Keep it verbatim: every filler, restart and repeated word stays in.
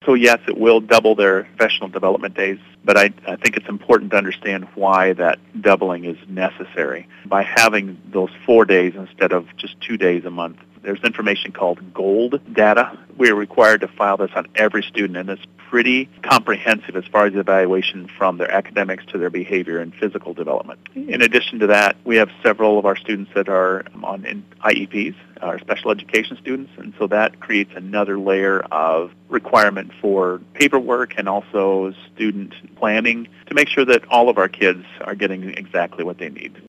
So yes, it will double their professional development days, but I, I think it's important to understand why that doubling is necessary. By having those four days instead of just two days a month, there's information called GOLD data. We're required to file this on every student, and it's pretty comprehensive as far as evaluation from their academics to their behavior and physical development. In addition to that, we have several of our students that are on I E Ps, our special education students, and so that creates another layer of requirement for paperwork and also student planning to make sure that all of our kids are getting exactly what they need.